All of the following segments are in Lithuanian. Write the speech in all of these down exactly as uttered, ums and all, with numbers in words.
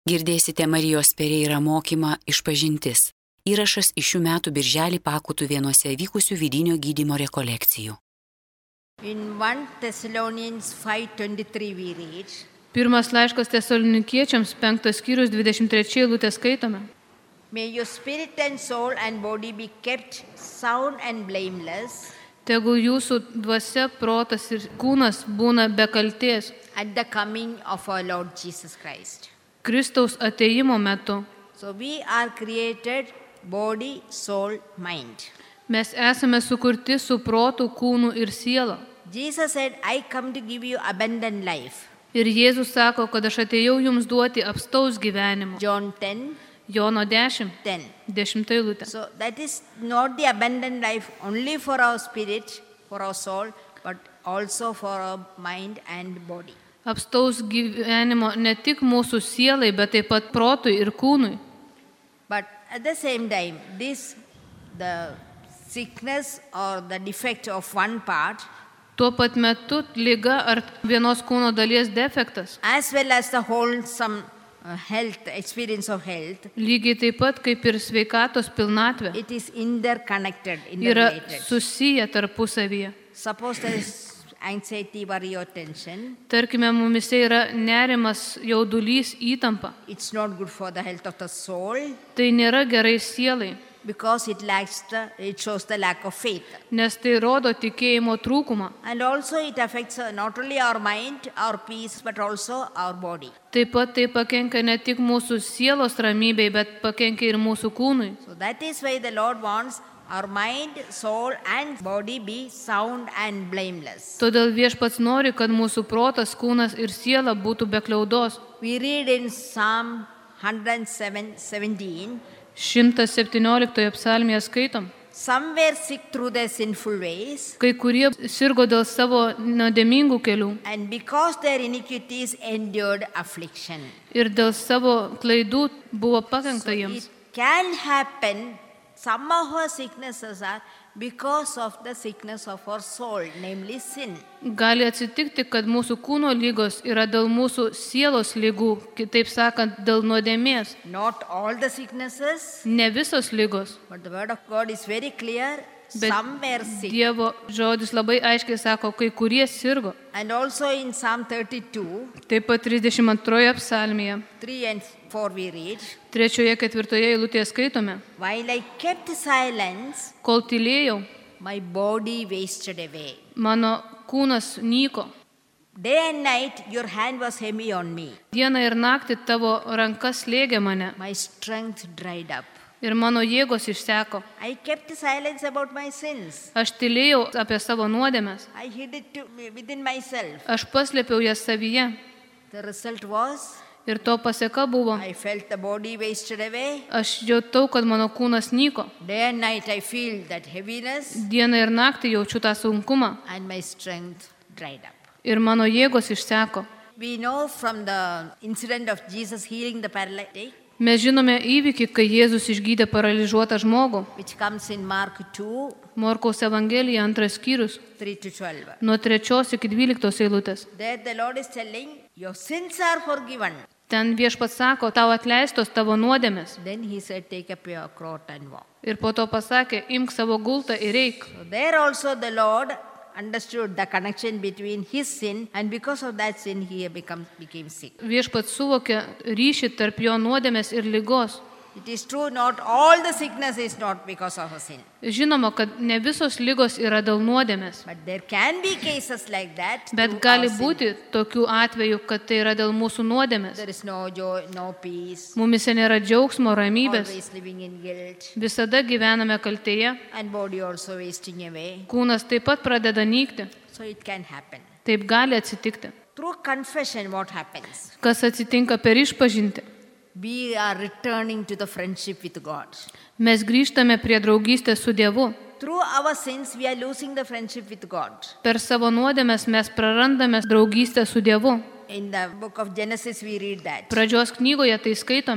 Girdėsite Marijos Pereira mokymą Išpažintis. Įrašas iš šių metų birželį Pakutų vienuose vykusių vidinio gydymo rekolekcijų. In First Thessalonians five twenty-three we read, Pirmas laiškas Tesalonikiečiams, penktas skyrius, dvidešimt trečia eilutė skaitome. May your spirit and soul and body be kept sound and blameless Tegul jūsų dvasia, protas ir kūnas būna be kaltės at the coming of our Lord Jesus Christ. Kristaus atėjimo metu. So we are created body, soul, mind. Mes esame sukurti su protu, kūnu ir siela. Jesus said, I come to give you abundant life. Ir Jėzus sako, kad aš atėjau jums duoti apstaus gyvenimo. John ten, Jono dešimt, ten. dešimta eilutė. So that is not the abundant life only for our spirit, for our soul, but also for our mind and body. Apstaus gyvenimo ne tik mūsų sielai, bet taip pat protui ir kūnui. But at the same time, this, the sickness or the defect of one part, Tuo pat metu liga ar vienos kūno dalies defektas, as well as the wholesome uh, health, experience of health, lygiai taip pat kaip ir sveikatos pilnatvė, it is interconnected, yra interrelated. susiję tarpusavyje. Suppose there is anxiety, worry or tension, Tarkime, mumise yra nerimas, jaudulys, įtampa. it's not good for the health of the soul Tai nėra gerai sielai, because it lacks the, it shows the lack of faith. nes tai rodo tikėjimo trūkumą. And also it affects uh, not only our mind, our peace, but also our body. Taip pat tai pakenkia ne tik mūsų sielos ramybei, bet pakenkia ir mūsų kūnui. So that is why the Lord wants our mind, soul and body be sound and blameless. Todėl Viešpats nori, kad mūsų protas, kūnas ir siela būtų be kliaudos. We read in Psalm one oh seven, seventeen, šimtas septynioliktoje psalmėje skaitom. some were sick through their sinful ways, Kai kurie sirgo dėl savo nuodėmingų kelių and because their iniquities endured affliction. ir dėl savo klaidų buvo pakengta So jiems. it can happen, some of our sicknesses are because of the sickness of our soul, namely sin. Gali atsitikti, kad mūsų kūno lygos yra dėl mūsų sielos lygų, kitaip sakant, dėl nuodėmės. Not all the sicknesses, Ne visos lygos, but the word of God is very clear, bet some were sick. Dievo žodis labai aiškiai sako, kai kurie sirgo. And also in Psalm thirty-two, Taip pat trisdešimt antroje psalmėje, three and four we read, trečioje, ketvirtoje eilutėje skaitome. while I kept silence, Kol tylėjau, my body wasted away. mano kūnas nyko. Day and night your hand was heavy on me. Dieną ir naktį tavo rankas slėgė mane My strength dried up. ir mano jėgos išseko. I kept silence about my sins. Aš tylėjau apie savo nuodėmes. I hid it to, within myself. Aš paslėpiau jas savyje. The result was, Ir to pasieka buvo. I felt the body wasted away. Aš jautau, kad mano kūnas nyko. Day and night I feel that heaviness Dieną ir naktį jaučiu tą sunkumą. and my strength dried up. Ir mano jėgos išseko. We know from the incident of Jesus healing the paralytic, Mes žinome įvykį, kai Jėzus išgydė paralyžiuotą žmogų. which comes in Mark two, Morkaus Evangelija, antras skyrius, three to twelve. nuo trečios iki dvyliktos eilutės. There the Lord is telling, your sins are forgiven. Ten Viešpats sako, tau atleistos tavo nuodėmės. Then he said, take up your cross and walk. Ir po to pasakė, imk savo gultą ir eik. So there also the Lord understood the connection between his sin, and because of that sin he become, became sick. Viešpats suvokė ryšį tarp jo nuodėmės ir ligos. It is true, not all the sickness is not because of a sin. Žinoma, kad ne visos ligos yra dėl nuodėmės, But there can be cases like that. bet through gali our sin. būti tokių atvejų, kad tai yra dėl mūsų nuodėmės. There is no joy, no peace, Mumise nėra džiaugsmo, ramybės, always living in guilt, visada gyvename kaltėje, and body also wasting away. kūnas taip pat pradeda nykti. So it can happen. Taip gali atsitikti. Through confession, what happens? Kas atsitinka per išpažinti? We are returning to the friendship with God. Mes grįžtame prie draugystės su Dievu. Through our sins, we are losing the friendship with God. Per savo nuodėmes mes prarandame draugystę su Dievu. In the book of Genesis, we read that. Pradžios knygoje tai skaitome.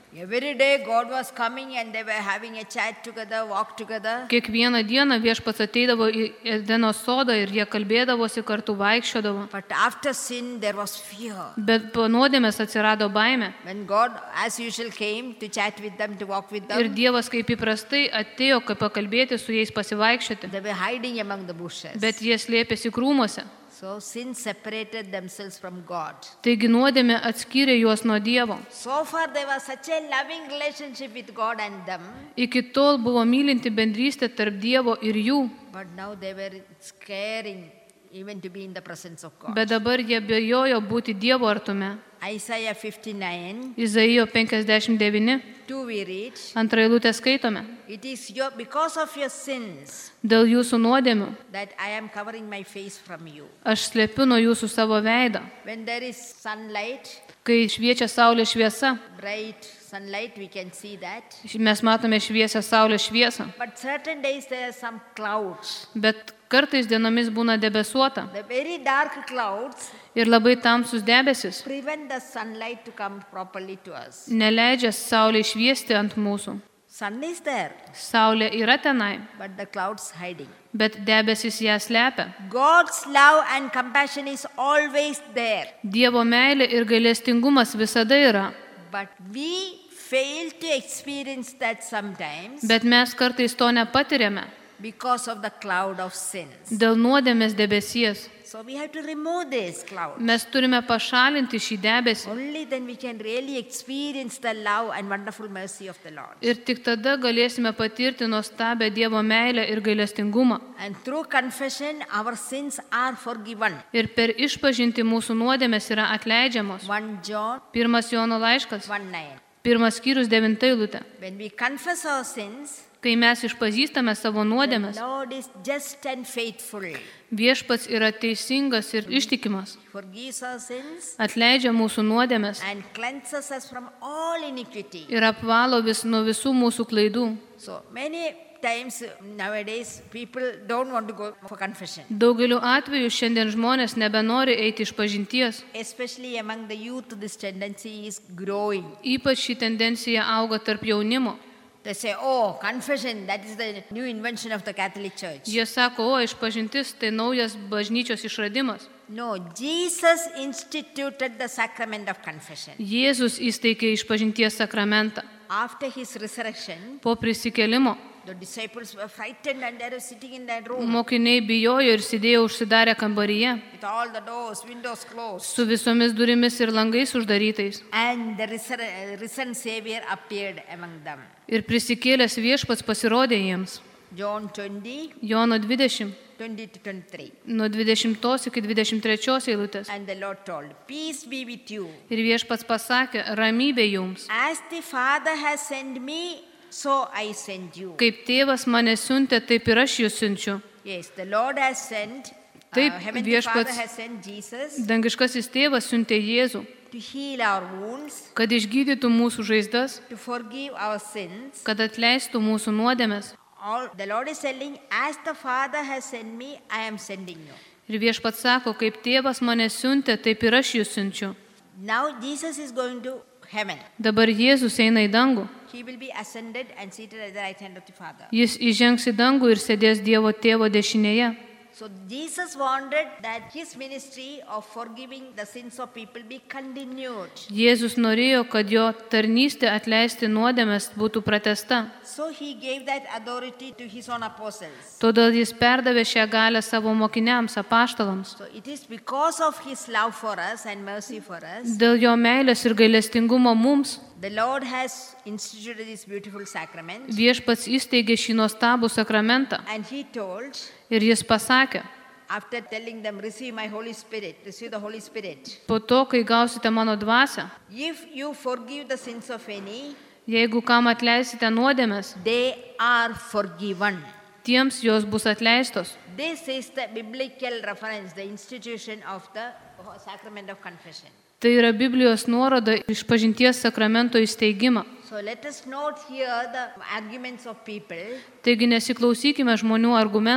Every day God was coming and they were having a chat together, walk together. Kiekvieną dieną Viešpats ateidavo į Edeno sodą ir jie kalbėdavosi kartu, vaikščiodavo. But after sin there was fear. Bet po nuodėmės atsirado baimė. When God as usual came to chat with them, to walk with Ir them, Dievas kaip įprastai atėjo, kaip pakalbėti su jais, pasivaikščioti. they were hiding among the bushes. Bet jie slėpėsi krūmuose. So sin separated themselves from God. Taigi nuodėmė atskyrė juos nuo Dievo. So far there was such a loving relationship with God and them, Iki tol buvo mylinti bendrystė tarp Dievo ir jų, but now they were scaring even to be in the presence of God. bet dabar jie bijojo būti Dievo artume. Isaiah fifty-nine, Izaijo penkiasdešimt devyni, two we read, antrą eilutę skaitome. it is your, because of your sins Dėl jūsų nuodėmių that I am covering my face from you. aš slėpiu nuo jūsų savo veidą. When there is sunlight, Kai šviečia saulės šviesa, bright sunlight, we can see that. mes matome šviesią saulės šviesą, But certain days there are some clouds. bet kartais dienomis būna debesuota The very dark clouds ir labai tamsus debesis prevent the sunlight to come properly to us. neleidžia saulė šviesti ant mūsų. Sun is there, Saulė yra tenai, but the clouds hiding. bet debesis ją slepia. God's love and compassion is always there, Dievo meilė ir gailestingumas visada yra, but we fail to experience that sometimes bet mes kartais to nepatiriame because of the cloud of sins. dėl nuodėmės debesies. So we have to remove this cloud. Mes turime pašalinti šį debesį Only then we can really experience the love and wonderful mercy of the Lord. ir tik tada galėsime patirti nuostabę Dievo meilę ir gailestingumą. And through confession, our sins are forgiven. Ir per išpažinti mūsų nuodėmės yra atleidžiamos. First John Pirmas Jono laiškas, one nine. pirmas skyrius devinta eilutė. When we confess our sins, Kai mes išpažįstame savo the nuodėmes, Lord is just and faithful. Viešpats yra teisingas ir ištikimas, Forgives our sins atleidžia mūsų nuodėmes and cleanses us from all iniquity. ir apvalo vis nuo visų mūsų klaidų. So many times nowadays people don't want to go for confession, Daugeliu atveju šiandien žmonės nebenori eiti iš pažinties. especially among the youth. This tendency is growing. Ypač ši tendencija auga tarp jaunimo. They say, oh, confession, that is the new invention of the Catholic Church. Jie sako, o išpažintis tai naujas bažnyčios išradimas. No, Jesus instituted the sacrament of confession. Jėzus įsteigė išpažinties sakramentą. After his resurrection, Po prisikėlimo the disciples were frightened and they were sitting in that room mokiniai bijojo ir sėdėjo užsidarę kambaryje with all the doors, windows closed. su visomis durimis ir langais uždarytais. And the risen, risen Savior appeared among them. Ir prisikėlęs Viešpats pasirodė jiems. John twenty, Jono dvidešimt, twenty to twenty-three. nuo dvidešimtos iki dvidešimt trečios eilutės. And the Lord told, peace be with you. Ir Viešpats pasakė, ramybė jums. As the Father has sent me, so I send you. Kaip tėvas mane siuntė, taip ir aš jūs siunčiu. Yes, the Lord has sent, uh, Taip, Heavenly Father viešpats- has sent Jesus Dangiškasis tėvas siuntė Jėzų, to heal our wounds, kad išgydytų mūsų žaizdas, to forgive our sins. kad atleistų mūsų nuodėmes. All, the Lord is telling, as the Father has sent me, I am sending you. Ir Viešpats sako, kaip tėvas mane siuntė, taip ir aš jūs siunčiu. Now Jesus is going to heaven. Dabar Jėzus eina į dangų. He will be ascended and seated at the right hand of the Father. Jis įžengs į dangų ir sėdės Dievo tėvo dešinėje. So Jesus wanted that his ministry of forgiving the sins of people be continued. Jėzus norėjo, kad jo tarnystė atleisti nuodėmes būtų pratęsta. So he gave that authority to his own apostles. Todėl jis perdavė šią galę savo mokiniams, apaštalams. So it is because of his love for us and mercy for us, Dėl jo meilės ir gailestingumo mums the Lord has instituted this beautiful sacrament. Viešpats įsteigė šį nuostabų sakramentą. And he told, Ir jis pasakė, after telling them, receive my Holy Spirit, receive the Holy Spirit. po to, kai gausite mano dvasią, If you forgive the sins of any, jeigu kam atleisite nuodėmes, they are forgiven. tiems jos bus atleistos. This is the biblical reference, the institution of the sacrament of confession. Tai yra Biblijos nuoroda iš pažinties sakramento įsteigimą. So let us not hear the arguments of people. Taigi nesiklausykime žmonių argumentų.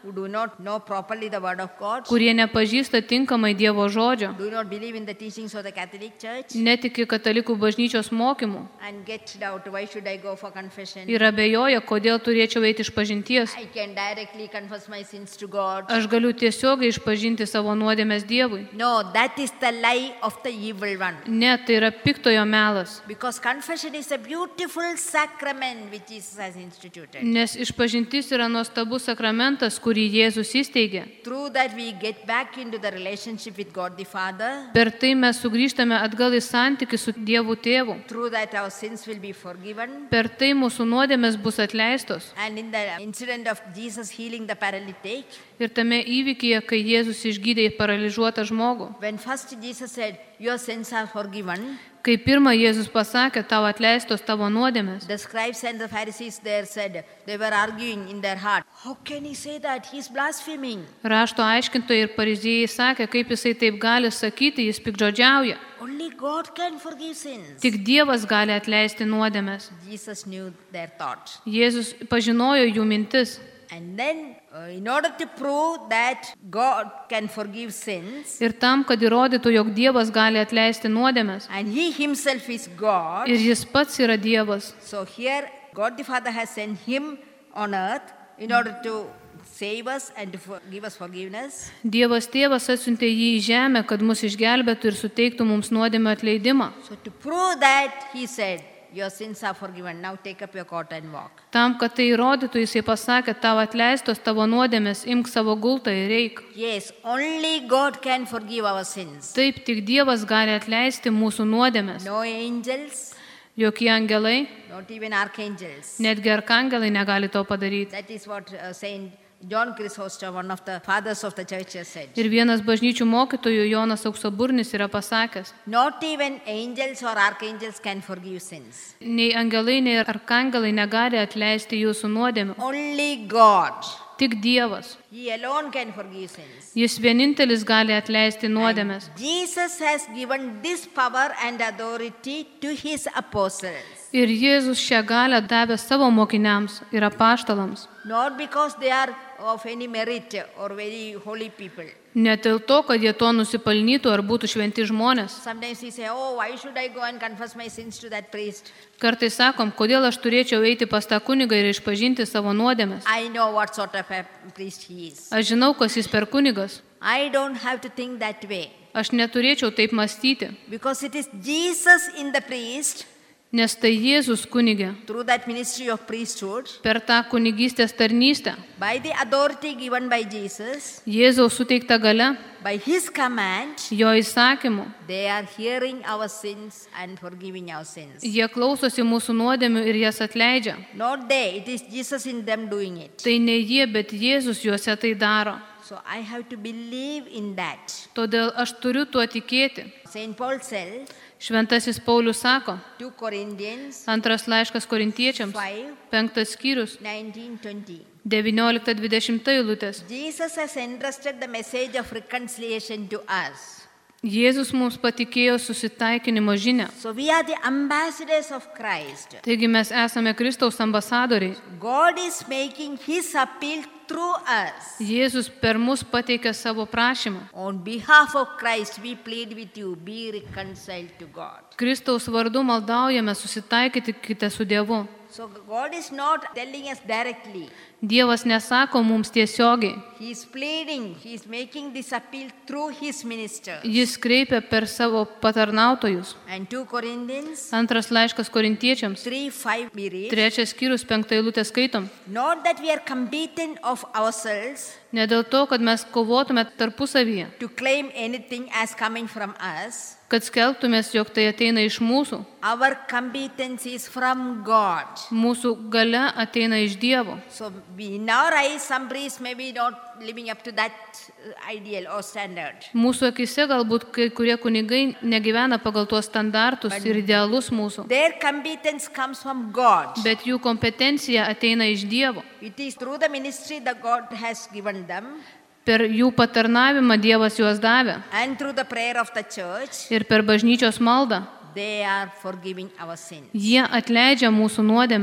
who do not know properly the word of God, kurie nepažįsta tinkamai Dievo žodžio, do not believe in the teachings of the Catholic Church, netiki katalikų bažnyčios mokymų and get doubt, why should I go for confession? ir abejoja, kodėl turėčiau eiti iš pažinties. I can directly confess my sins to God. Aš galiu tiesiogiai išpažinti savo nuodėmes Dievui. No, that is the lie of the evil one. Ne, tai yra piktojo melas. Because confession is a beautiful sacrament which Jesus has instituted. Nes išpažintis yra nuostabus sakramentas, kurį Jėzus įsteigė. Through that we get back into the relationship with God the Father. Per tai mes sugrįžtame atgal į santykį su Dievu Tėvu. Through that our sins will be forgiven. Per tai mūsų nuodėmės bus atleistos. And in the incident of Jesus healing the paralytic, Ir tame įvykyje, kai Jėzus išgydė paralyžiuotą žmogų, when first Jesus said, your sins are forgiven, kai pirmą Jėzus pasakė, tau atleistos tavo nuodėmės, the scribes and the Pharisees there said, they were arguing in their heart, how can he say that? He's blaspheming. rašto aiškintojai ir fariziejai sakė, kaip jisai taip gali sakyti, jis piktžodžiauja. Only God can forgive sins. Tik Dievas gali atleisti nuodėmes. Jesus knew their thought. Jėzus pažinojo jų mintis. And then, uh, in order to prove that God can forgive sins, Ir tam, kad įrodytų, jog Dievas gali atleisti nuodėmes, and he himself is God, ir jis pats yra Dievas, so here God the Father has sent him on earth in order to save us and to for- give us forgiveness. Dievas Tėvas atsiuntė jį į žemę, kad mus išgelbėtų ir suteiktų mums nuodėmę atleidimą. So to prove that, he said, your sins are forgiven. Now take up your cot and walk. Tam, kad tai įrodytų, jisai pasakė, tau atleistos tavo nuodėmės, imk savo gultą ir eik. Yes, only God can forgive our sins. Taip, tik Dievas gali atleisti mūsų nuodėmės. No angels, Jokie angelai, not even archangels. netgi arkangelai negali to padaryti. That is what uh, Saint John Chrysostom, one of the fathers of the church, has said. Ir vienas bažnyčių mokytojų, Jonas Auksaburnis, yra pasakęs, Not even angels or archangels can forgive sins. nei angelai, nei arkangelai negali atleisti jūsų nuodėmių. Only God. Tik Dievas. He alone can forgive sins. Jis vienintelis gali atleisti nuodėmes. Jesus has given this power and authority to his apostles. Ir Jėzus šią galę davė savo mokiniams ir apaštalams. Not because they are of any merit or very holy people. Ne dėl to, kad jie to nusipelnytų ar būtų šventi žmonės. Sometimes we say, oh, why should I go and confess my sins to that priest? Kartais sakom, kodėl aš turėčiau eiti pas tą kunigą ir išpažinti savo nuodėmes. I know what sort of a priest he is. Aš žinau, kas jis per kunigas. I don't have to think that way. Aš neturėčiau taip mąstyti, Because it is Jesus in the priest, nes tai Jėzus kunigė. through that ministry of priesthood, Per tą kunigystės tarnystę, by the authority given by Jesus, Jėzaus suteikta gale, by his command, jo įsakymu, they are hearing our sins and forgiving our sins. jie klausosi mūsų nuodėmių ir jas atleidžia. Not they, it is Jesus in them doing it. Tai ne jie, bet Jėzus juose tai daro. So I have to believe in that. Todėl aš turiu tuo tikėti. Saint Paul said, Šventasis Paulius sako, two Corinthians antras laiškas korintiečiams, five, penktas skyrius, nineteen, twenty. devyniolika dvidešimt eilutės. Jesus has entrusted the message of reconciliation to us. Jėzus mums patikėjo susitaikinimo žinią. So we are the ambassadors of Christ. Taigi mes esame Kristaus ambasadoriai. God is making his appeal through us. Jėzus per mus pateikė savo prašymą. On behalf of Christ, we plead with you, be reconciled to God. Kristaus vardu maldaujame susitaikykite su Dievu. So God is not telling us directly. Dievas nesako mums tiesiogiai. He is pleading, he is making this appeal through his minister. Jis kreipia per savo patarnautojus. And two Corinthians Antras laiškas korintiečiams, three, five, we read, trečias skyrius, penktą eilutę skaitom. not that we are competent of ourselves Ne dėl to, kad mes kovotume tarpusavyje, to claim anything as coming from us. kad skelbtumės, jog tai ateina iš mūsų. Our competence is from God. Mūsų galia ateina iš Dievo. So we, in our eyes, some priests may be not living up to that uh, ideal or standard. Mūsų akise galbūt kai kurie kunigai negyvena pagal tuos standartus ir idealus mūsų, Their competence comes from God. bet jų kompetencija ateina iš Dievo. It is through the ministry that God has given them Per jų patarnavimą Dievas juos davė and through the prayer of the church, ir per bažnyčios maldą. they are forgiving our sins. Jie atleidžia mūsų nuodėmes.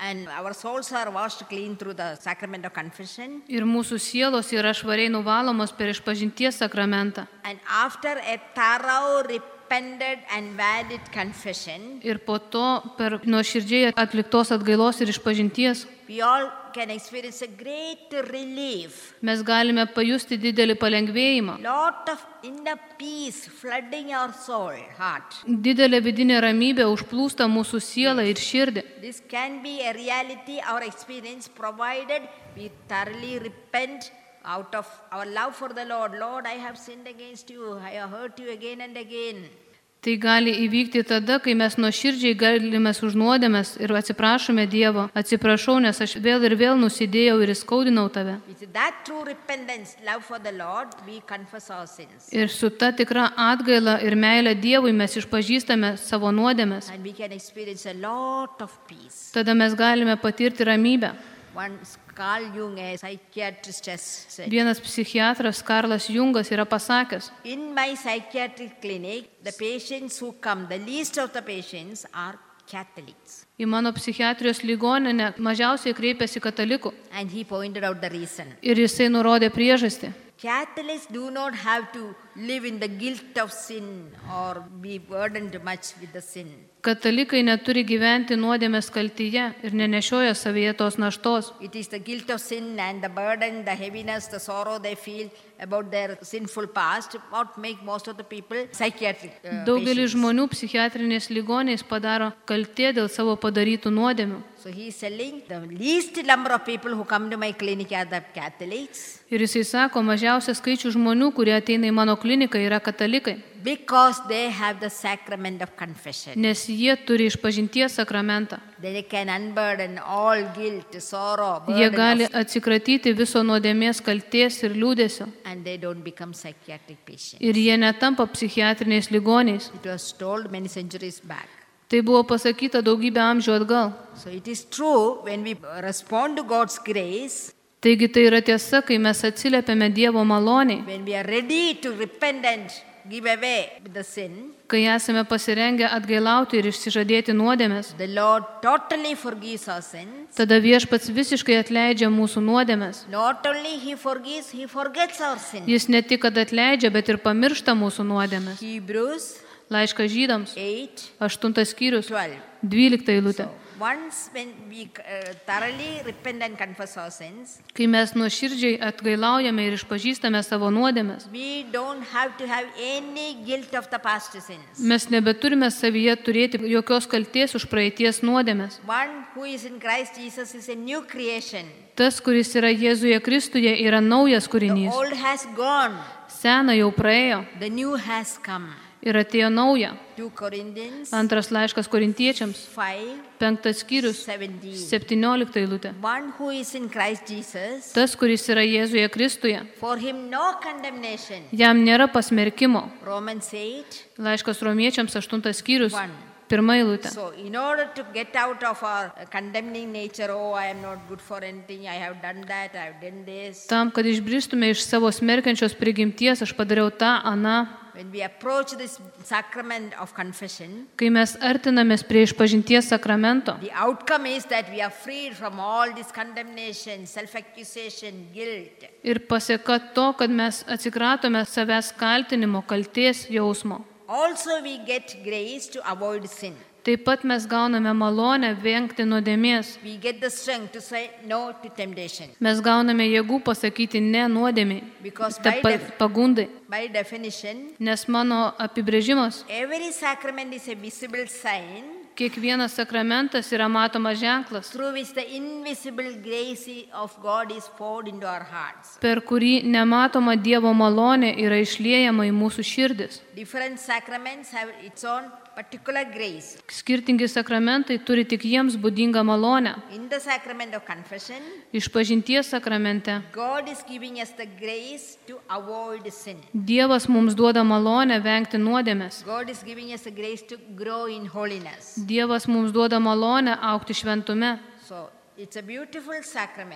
And our souls are washed clean through the sacrament of confession. Ir mūsų sielos yra švariai nuvalomos per išpažinties sakramentą. And after a thorough, repented and valid confession, Ir po to per nuoširdžiai atliktos atgailos ir išpažinties we all can experience a great relief. mes galime pajusti didelį palengvėjimą. Lot of inner peace flooding our soul, heart. Didelė vidinė ramybė užplūsta mūsų sielą ir širdį. This can be a reality, our experience, provided we thoroughly repent out of our love for the Lord. Lord, I have sinned against you. I have hurt you again and again. Tai gali įvykti tada, kai mes nuoširdžiai galimės už nuodėmes ir atsiprašome Dievo. Atsiprašau, nes aš vėl ir vėl nusidėjau ir įskaudinau tave. With that true repentance, love for the Lord, we confess our sins. Ir su ta tikra atgaila ir meilė Dievui mes išpažįstame savo nuodėmes. And we can experience a lot of peace. Tada mes galime patirti ramybę. One Carl Jung, a psychiatrist, has said, Vienas psichiatras Karlas Jungas yra pasakęs: in my psychiatric clinic, the patients who come, the least of the patients are Catholics. Į mano psichiatrijos ligoninę mažiausiai kreipiasi katalikų. And he pointed out the reason. Ir jisai nurodė priežastį. Catholics do not have to live in the guilt of sin or be burdened much with the sin. Katalikai neturi gyventi nuodėmės kaltyje ir nenešioja savyje tos naštos. It is the guilt of sin and the burden, the heaviness, the sorrow they feel about their sinful past what make most of the people psychiatric uh, Daugelis patients. žmonių psichiatrinės ligonės padaro kaltė dėl savo padarytų nuodėmių. So he is telling the least number of people who come to my clinic are the Catholics. Ir jisai sako, mažiausias skaičius žmonių, kurie ateina į mano kliniką, yra katalikai. Because they have the sacrament of confession. Nes jie turi išpažinties sakramentą. They can unburden all guilt, sorrow, Jie burden gali of, atsikratyti viso nuodėmės kaltės ir liūdėsio. and they don't become psychiatric patients. Ir jie netampa psichiatriniais ligoniais. It was told many centuries back. Tai buvo pasakyta daugybę amžių atgal. So it is true when we respond to God's grace, Taigi tai yra tiesa, kai mes atsiliepiame Dievo maloniai, when we are ready to repent and give away with the sin, kai esame pasirengę atgailauti ir išsižadėti nuodėmės. the Lord totally forgives our sins. Tada Viešpats visiškai atleidžia mūsų nuodėmes. Not only He forgives, He forgets our sin. Jis ne tik, kad atleidžia, bet ir pamiršta mūsų nuodėmes. Hebrews Laiškas Žydams, eight aštuntas skyrius, twelve. dvylikta eilutė. Once when we uh, thoroughly repent and confess our sins, Kai mes nuoširdžiai atgailaujame ir išpažįstame savo nuodėmes, we don't have to have any guilt of the past sins. mes nebeturime savyje turėti jokios kaltės už praeities nuodėmes. One who is in Christ Jesus is a new creation. Tas, kuris yra Jėzuje Kristuje, yra naujas The kūrinys. old has gone, Sena jau praėjo the new has come. ir atėjo nauja. two Corinthians Antras laiškas Korintiečiams, five penktas skyrius, seventeen. septyniolikta eilutė. One who is in Christ Jesus, Tas, kuris yra Jėzuje Kristuje, for him no condemnation. jam nėra pasmerkimo. Romans eight Laiškas Romiečiams, aštuntas skyrius, one. pirma eilutė. So, in order to get out of our condemning nature, oh, I am not good for anything, I have done that, I have done this. Tam, kad išbristume iš savo smerkiančios prigimties, aš padariau tą, aną. When we approach this sacrament of confession, Kai mes artinamės prie išpažinties sakramento, the outcome is that we are freed from all this condemnation, self-accusation, guilt. ir pasieka to, kad mes atsikratome savęs kaltinimo, kalties jausmo. Also, we get grace to avoid sin. Taip pat mes gauname malonę vengti nuodėmės. We get the strength to say no to temptation. Mes gauname jėgų pasakyti ne nuodėmiai, Because ta by, pa- def- pagundai. by definition, Nes mano apibrėžimas, every sacrament is a visible sign kiekvienas sakramentas yra matomas ženklas, through which the invisible grace of God is poured into our hearts. per kurį nematoma Dievo malonė yra išliejama į mūsų širdis. Different sacraments have its own particular grace. Skirtingi sakramentai turi tik jiems būdingą malonę. In the sacrament of confession, Išpažinties sakramente God is giving us the grace to avoid sin. Dievas mums duoda malonę vengti nuodėmes. God is giving us the grace to grow in holiness. Dievas mums duoda malonę augti šventume. So, it's a beautiful sacrament.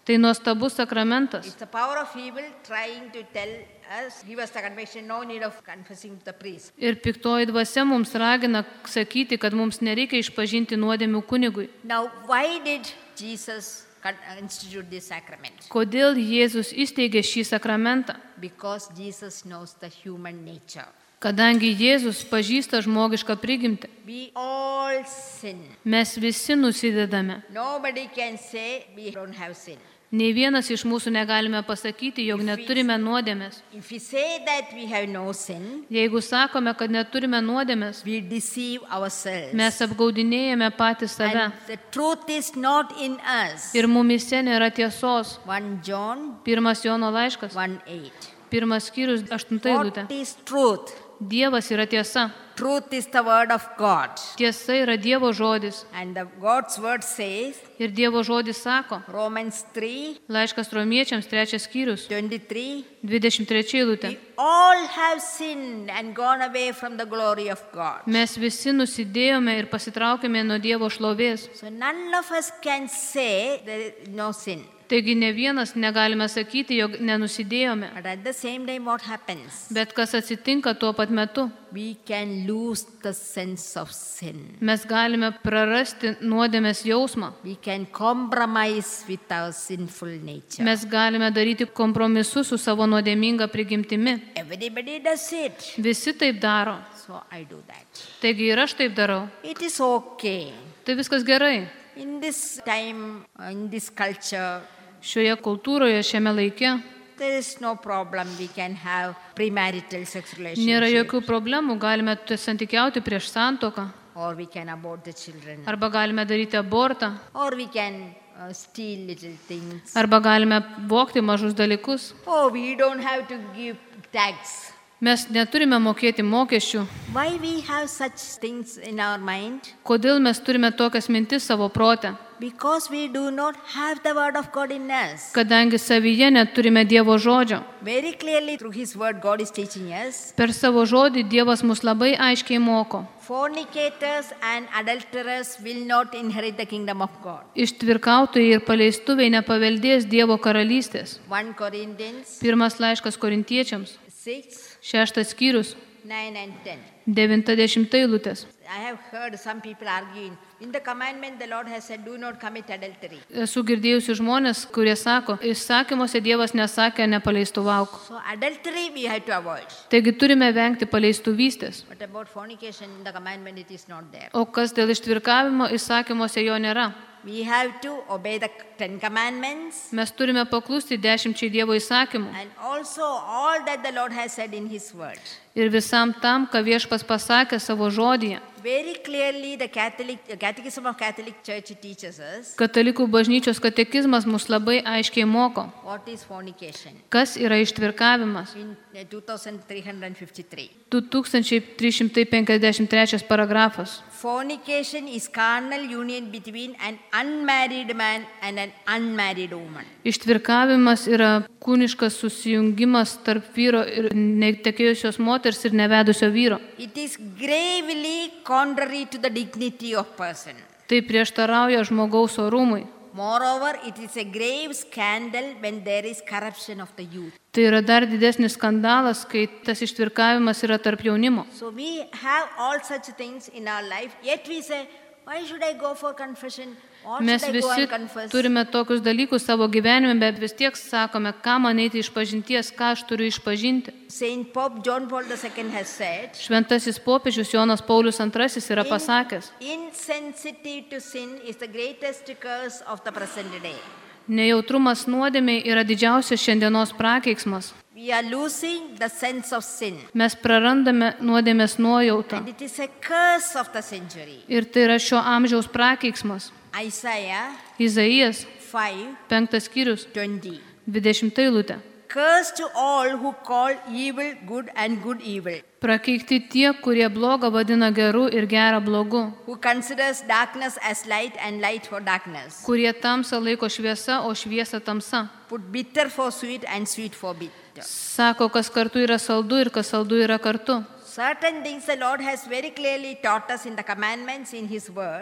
Tai nuostabus sakramentas. It's the power of evil trying to tell us, give us the conviction, no need of confessing to the priest. Ir piktoji dvasia mums ragina sakyti, kad mums nereikia išpažinti nuodėmių kunigui. Now, why did Jesus institute this sacrament? Kodėl Jėzus įsteigė šį sakramentą? Because Jesus knows the human nature. Kadangi Jėzus pažįsta žmogišką prigimtį. We all sin. Mes visi nusidedame. Nobody can say we don't have sin. Nei vienas iš mūsų negalime pasakyti, jog neturime nuodėmės. If we say that we have no sin, Jeigu sakome, kad neturime nuodėmės, we deceive ourselves. mes apgaudinėjame patys save. And the truth is not in us. Ir mumise nėra tiesos. First John Pirmas Jono laiškas, one eight. pirmas skyrius, aštunta eilutė. What is truth? Dievas yra tiesa. Truth is the word of God. Tiesa yra Dievo žodis. And the God's word says, Ir Dievo žodis sako, Romans three laiškas romiečiams, trečias skyrius, twenty-three, dvidešimt trečia eilutė. we all have sinned and gone away from the glory of God. Mes visi nusidėjome ir pasitraukėme nuo Dievo šlovės. So none of us can say there is no sin. Taigi ne vienas negalime sakyti, jog nenusidėjome. But at the same time, what happens? Bet kas atsitinka tuo pat metu? We can lose the sense of sin. Mes galime prarasti nuodėmės jausmą. We can compromise with our sinful nature. Mes galime daryti kompromisus su savo nuodėminga prigimtimi. Everybody does it. Visi taip daro. So I do that. Taigi ir aš taip darau. It is okay. Tai viskas gerai. In this time, uh, in this culture, Šioje kultūroje, šiame laike there is no problem. We can have premarital sex nėra relationships. jokių problemų. Galime santykiauti prieš santuoką. Or we can abort the children. Arba galime daryti abortą. Or we can uh, steal little things. Arba galime vogti mažus dalykus. Oh, we don't have to give tax. Mes neturime mokėti mokesčių. Why we have such things in our mind? Kodėl mes turime tokias mintis savo prote? Because we do not have the word of God in us. Kadangi savyje neturime Dievo žodžio. Very clearly through His word, God is teaching us. Per savo žodį Dievas mus labai aiškiai moko. Fornicators and adulterers will not inherit the kingdom of God. Ištvirkautojai ir paleistuviai nepaveldės Dievo karalystės. First Corinthians Pirmas laiškas korintiečiams, six, šeštas skyrius, nine and ten. devinta dešimta eilutės. I have heard some people arguing. In the commandment, the Lord has said, do not commit adultery. Esu girdėjusi žmonės, kurie sako, įsakymuose Dievas nesakė nepaleistuvauk. So adultery we have to avoid. Taigi turime vengti paleistuvystės. But about fornication, in the commandment, it is not there. O kas dėl ištvirkavimo, įsakymuose jo nėra. We have to obey the Ten Commandments Mes turime paklusti dešimčiai Dievo įsakymų. and also all that the Lord has said in His word. Ir visam tam, ką Viešpas pasakė savo žodyje. Very clearly, the Catholic, the Catechism of Catholic Church teaches us Katalikų bažnyčios katekizmas mus labai aiškiai moko, what is fornication kas yra ištvirkavimas. in uh, two thousand three hundred fifty-three. du tūkstančiai trys šimtai penkiasdešimt trečias paragrafas. Fornication is carnal union between an unmarried man and an unmarried woman. Ištvirkavimas yra kūniškas susijungimas tarp vyro ir netekėjusios moters ir nevedusio vyro. It is gravely contrary to the dignity of person. Tai prieštarauja žmogaus orumui. Moreover, it is a grave scandal when there is corruption of the youth. Tai yra dar didesnis skandalas, kai tas ištvirkavimas yra tarp jaunimo. So we have all such things in our life, yet we say, why should I go for confession? Or Mes should I go visi and confess? turime tokius dalykus savo gyvenime, bet vis tiek sakome, ką man eiti išpažinties, ką aš turiu išpažinti. Saint Pope John Paul the Second has said, Šventasis popiežius Jonas Paulius antrasis yra pasakęs, insensitive to sin is the greatest curse of the present day. nejautrumas nuodėmiai yra didžiausias šiandienos prakeiksmas. We are losing the sense of sin. Mes prarandame nuodėmės nuojautą. And it is a curse of the century. Ir tai yra šio amžiaus prakeiksmas. Isaiah Izaijas, five penktas skyrius, twenty. dvidešimta eilutė. Curse to all who call evil good and good evil, Prakeikti tie, kurie blogą vadina geru ir gerą blogu, who considers darkness as light and light for darkness, kurie tamsą laiko šviesa, o šviesa tamsa. put bitter for sweet and sweet for bitter. Sako, kas kartu yra saldu ir kas saldu yra kartu. Certain things the Lord has very clearly taught us in the commandments in His word.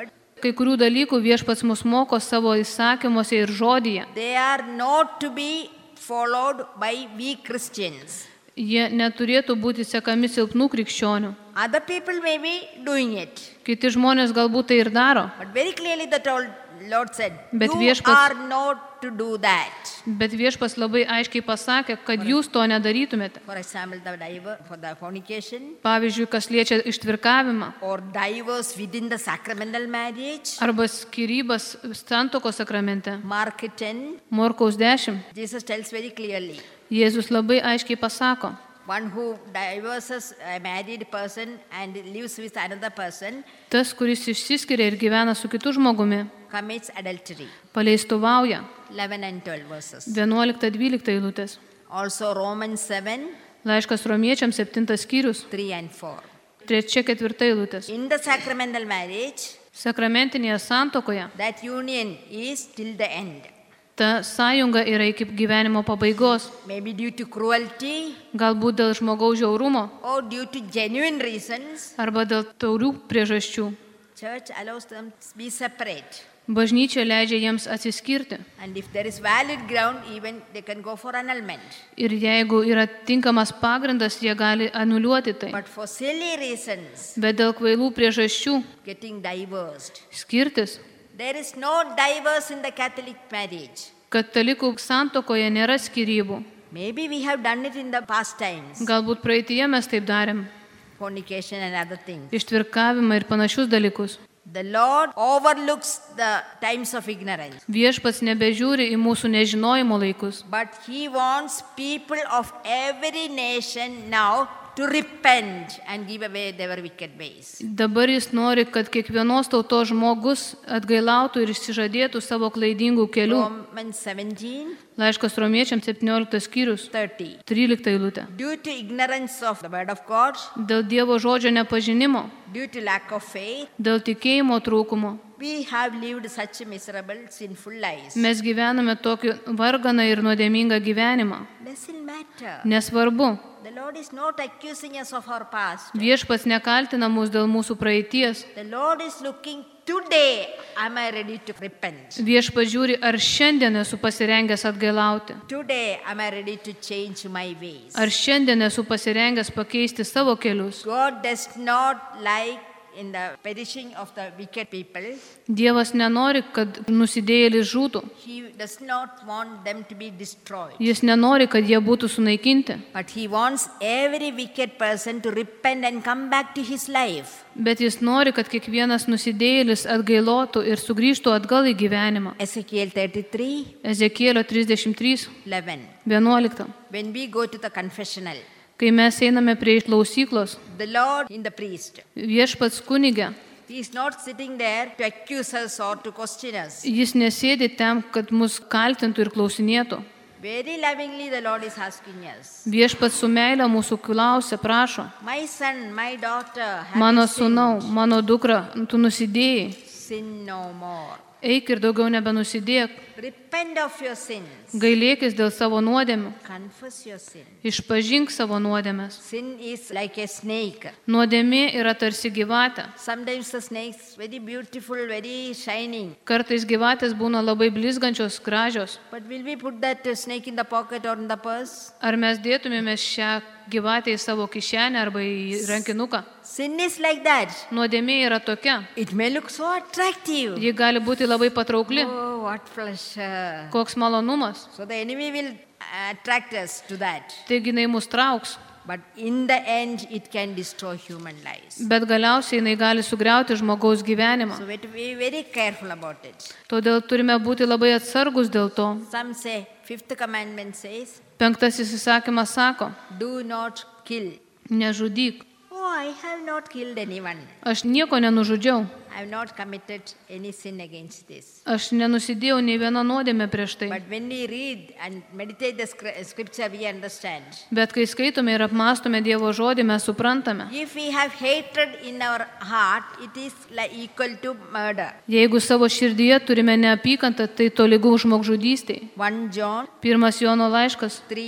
Kai kurių dalykų Viešpats mus moko savo įsakymuose ir žodyje. They are not to be followed by weak Christians. Jie neturėtų būti sekami silpnų krikščionių. Other people may be doing it. Kiti žmonės galbūt tai ir daro, But very clearly the told, Lord said, Bet you viešpats- are not to do that. bet Viešpats labai aiškiai pasakė, kad jūs to nedarytumėte. For example, the diver, for the fornication Pavyzdžiui, kas liečia ištvirkavimą or divorce within the sacramental marriage. arba skyrybas santuokos sakramente. Mark ten, Morkaus dešimt. Jesus tells very clearly, Jėzus labai aiškiai pasako, one who divorces a married person and lives with another person tas, kuris išsiskiria ir gyvena su kitu žmogumi, commits adultery. paleistuvauja. eleven and twelve verses. vienuolikta dvylikta eilutės. Also Romans seven, Laiškas romiečiams septintas skyrius, three and four. trečia ketvirta eilutės. In the sacramental marriage, Sakramentinėje santuokoje that union is till the end. ta sąjunga yra iki gyvenimo pabaigos, Maybe due to cruelty galbūt dėl žmogaus žiaurumo or due to genuine reasons, arba dėl taurių priežasčių. church allows them to be separate. Bažnyčia leidžia jiems atsiskirti. And if there is valid ground, even they can go for annulment. Ir jeigu yra tinkamas pagrindas, jie gali anuliuoti tai. But for silly reasons, Bet dėl kvailų priežasčių getting divorced. skirtis. There is no divorce in the Catholic marriage. Katalikų santuokoje nėra skyrybų. Maybe we have done it in the past times, Galbūt praeitie mes taip darėm. fornication and other things. Ištvirkavimą ir panašius dalykus. The Lord overlooks the times of ignorance, Viešpats nebežiūri į mūsų nežinojimo laikus. but He wants people of every nation now to repent and give away their wicked ways. Dabar jis nori, kad kiekvienos tautos žmogus atgailautų ir išsižadėtų savo klaidingų kelių. Romans seventeen, Laiškas romiečiams septynioliktas skyrius, thirty. trylikta eilutė. Due to ignorance of the word of God, Dėl Dievo žodžio nepažinimo, due to lack of faith, dėl tikėjimo trūkumo, we have lived such miserable, sinful lives. mes gyvename tokį varganą ir nuodėmingą gyvenimą. Doesn't matter. Nesvarbu, The Lord is not accusing us of our past. Viešpats nekaltina mus dėl mūsų praeities. The Lord is looking today, am I ready to repent? Viešpats žiūri, ar šiandien esu pasirengęs atgailauti. Today, am I ready to change my ways? Ar šiandien esu pasirengęs pakeisti savo kelius. God does not like in the perishing of the wicked people. Dievas nenori, kad nusidėjėlis žūtų. He does not want them to be destroyed. Jis nenori, kad jie būtų sunaikinti. But He wants every wicked person to repent and come back to his life. Bet jis nori, kad kiekvienas nusidėjėlis atgailotų ir sugrįžtų atgal į gyvenimą. Ezekiel thirty-three, Ezekielio trisdešimt trys, eleven. vienuolikta. When we go to the confessional, Kai mes einame prie klausyklos, the Lord in the priest, Viešpats kunigė, He is not sitting there to accuse us or to question us. jis nesėdi ten, kad mus kaltintų ir klausinėtų. Very lovingly the Lord is asking us, Viešpats su meile mūsų klausia, prašo, my son, my daughter, have mano you sinned? sūnau, mano dukra, tu nusidėjai, Sin no more. eik ir daugiau nebenusidėk, Repent of your sins. gailėkis dėl savo nuodėmių, Confess your sin. išpažink savo nuodėmes. Sin is like a snake. Nuodėmė yra tarsi gyvatė. Sometimes the snake is very beautiful, very shining. Kartais gyvatės būna labai blizgančios, gražios. But will we put that uh, snake in the pocket or in the purse? Ar mes dėtumėme šią gyvatę į savo kišenę arba į rankinuką? Sin is like that. Nuodėmė yra tokia. It may look so attractive. Ji gali būti labai patraukli. Oh, what pleasure. Koks malonumas. So the enemy will attract us to that. Taigi jinai mus trauks. But in the end, it can destroy human lives. Bet galiausiai jinai gali sugriauti žmogaus gyvenimą. So we have to be very careful about it. Todėl turime būti labai atsargus dėl to. Some say, fifth commandment says, Penktasis įsakymas sako, do not kill. nežudyk. Oh, I have not killed anyone. Aš nieko nenužudžiau. I have not committed any sin against this. Aš nenusidėjau nei vieną nuodėmę prieš tai. But when we read and meditate the scr- scripture, we understand. Bet kai skaitome ir apmastome Dievo žodį, mes suprantame. If we have hatred in our heart, it is like equal to murder. Jeigu savo širdyje turime neapykantą, tai tolygu žmogžudystei. First John Pirmas Jono laiškas, three,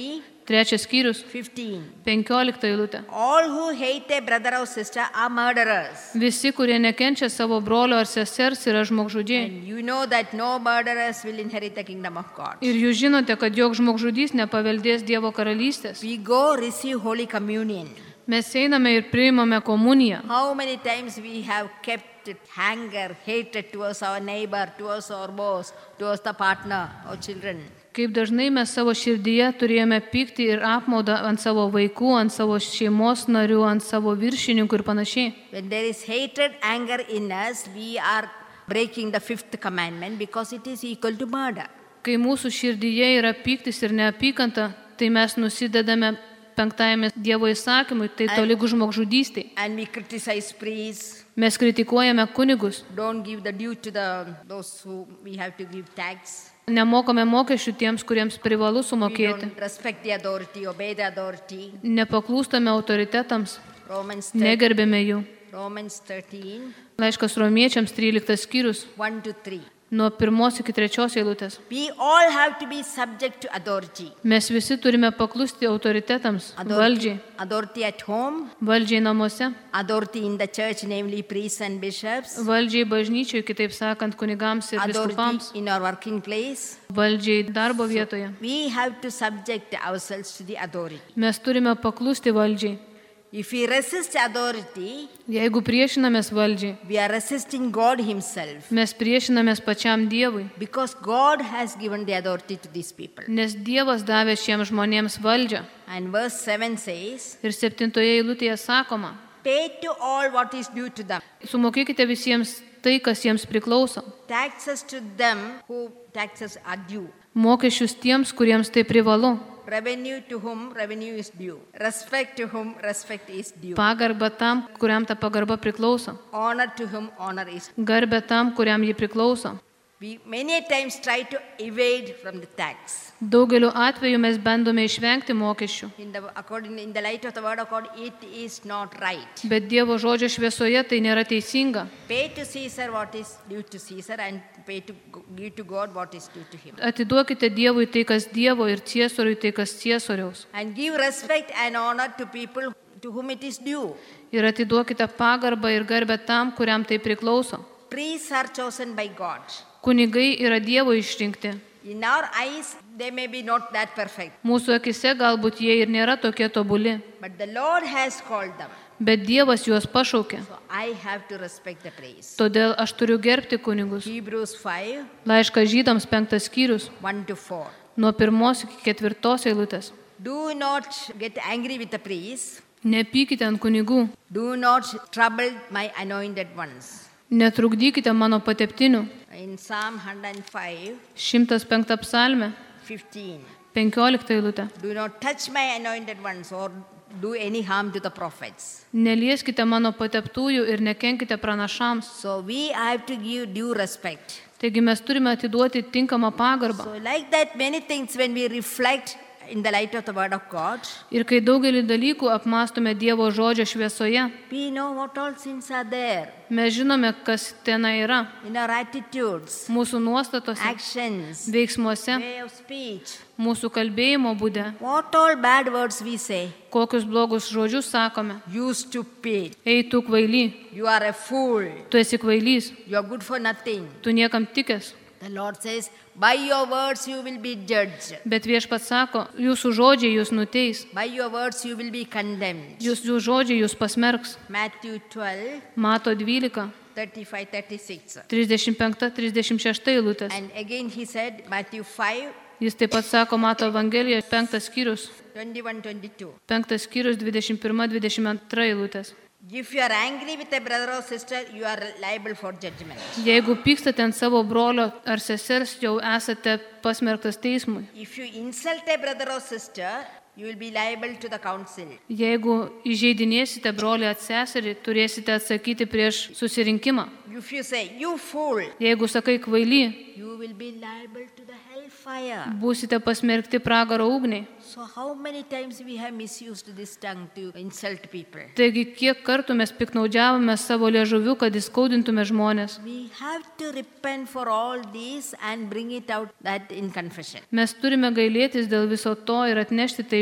Trečias skyrius, fifteen. penkiolikta eilutė. All who hate a brother or sister are murderers. Visi, kurie nekenčia savo brolio ar sesers, yra žmogžudžiai. And you know that no murderers will inherit the kingdom of God. Ir jūs žinote, kad joks žmogžudys nepaveldės Dievo karalystės. We go receive Holy Communion. Mes einame ir priimame komuniją. How many times we have kept anger, hatred towards our neighbor, towards our boss, towards the partner or children. Kaip dažnai mes savo širdyje turėjome pykti ir apmaudą ant savo vaikų, ant savo šeimos narių, ant savo viršininkų ir panašiai. When there is hatred, anger in us, we are breaking the fifth commandment because it is equal to murder. Kai mūsų širdyje yra pyktis ir neapykanta, tai mes nusidedame penktajame Dievo įsakymui, tai tolygu žmogžudystei. And we criticize priests. Mes kritikuojame kunigus. Don't give the due to the those who we have to give tax. Nemokame mokesčių tiems, kuriems privalu We sumokėti. don't respect the authority, obey the authority. Nepaklūstame autoritetams, Romans thirteen. negerbėme jų. Romans thirteen, Laiškas Romiečiams tryliktas skyrius, one to three. nuo pirmos iki trečios eilutės. We all have to be subject to authority. Mes visi turime paklusti autoritetams, Authority, valdžiai, authority at home, valdžiai namuose, authority in the church, namely priests and bishops, valdžiai bažnyčiai, kitaip sakant, kunigams ir authority vyskupams, in our working place. valdžiai darbo vietoje. We have to subject ourselves to the authority. Mes turime paklusti valdžiai. If we resist authority, Jeigu priešinamės valdžiai, we are resisting God Himself mes priešinamės pačiam Dievui, because God has given the authority to these people. nes Dievas davė šiems žmonėms valdžią. And verse seven says, Ir septintoje eilutėje sakoma, pay to all what is due to them. sumokėkite visiems tai, kas jiems priklauso. Taxes to them who taxes are due. Mokesčius tiems, kuriems tai privalu. Revenue to whom revenue is due. Respect to whom respect is due. Pagarba tam, kuriam ta pagarba priklauso. Honor to whom honor is due. Garbė tam, kuriam ji priklauso. We many times try to evade from the tax. Daugeliu atveju mes bandome išvengti mokesčių. In the, according, in the light of the word of God, it is not right. Bet Dievo žodžio šviesoje tai nėra teisinga. Pay to Caesar what is due to Caesar and pay to give to God what is due to him. Atiduokite Dievui tai, kas Dievo, ir Ciesoriui tai, kas Ciesoriaus. And give respect and honor to people to whom it is due. Ir atiduokite pagarbą ir garbę tam, kuriam tai priklauso. Priests are chosen by God. Kunigai yra Dievo išrinkti. In our eyes, they may be not that perfect. Mūsų akise galbūt jie ir nėra tokie tobuli. But the Lord has called them. Bet Dievas juos pašaukė. So I have to respect the priests. Todėl aš turiu gerbti kunigus. Hebrews five, Laiškas Žydams penktas skyrius, one to four. nuo pirmos iki ketvirtos eilutės. Do not get angry with the priests. Nepykite ant kunigų, Do not trouble my anointed ones. netrukdykite mano pateptinių. In Psalm one hundred five, šimtas penkta psalmė, fifteen. penkiolikta eilutė. Do not touch my anointed ones or do any harm to the prophets. Nelieskite mano pateptųjų ir nekenkite pranašams. So we have to give due respect. Taigi mes turime atiduoti tinkamą pagarbą. So like that, many things when we reflect in the light of the word of God, Ir kai daugelį dalykų apmastome Dievo žodžio šviesoje, we know what all sins are there mes žinome, kas tenai yra. in our attitudes, Mūsų nuostatose, actions, veiksmuose, way of speech. mūsų kalbėjimo būde, What all bad words we say. kokius blogus žodžius sakome. You stupid. Ei, tu kvaily, You are a fool. tu esi kvailys, You are good for nothing. tu niekam tikęs. The Lord says, by your words you will be judged. Bet Viešpats sako, jūsų žodžiai jūs nuteis, By your words you will be condemned. jūsų žodžiai jūs pasmerks. Matthew twelve, Mato dvylika, thirty-five, thirty-six. trisdešimt penki trisdešimt šeši eilutės. And again he said, Matthew five, Jis taip pat sako, Mato Evangelijoje, penktas skyrius, twenty-one, twenty-two. penktas skyrius, dvidešimt pirma dvidešimt antra eilutės. If you are angry with a brother or sister, you are liable for judgment. Jeigu pykstate ant savo brolio ar sesers, jau esate pasmerktas teismui. If you insult a brother or sister, you will be liable to the council. Jeigu įžeidinėsite brolį ar seserį, turėsite atsakyti prieš susirinkimą. If you say, you fool, Jeigu sakai kvaily, you will be liable to the hellfire. būsite pasmerkti pragaro ugniai. So how many times we have misused this tongue to insult people? Taigi, kiek kartų mes piknaudžiavome savo liežuviu, kad įskaudintume žmonės. We have to repent for all this and bring it out that in confession. Mes turime gailėtis dėl viso to ir atnešti tai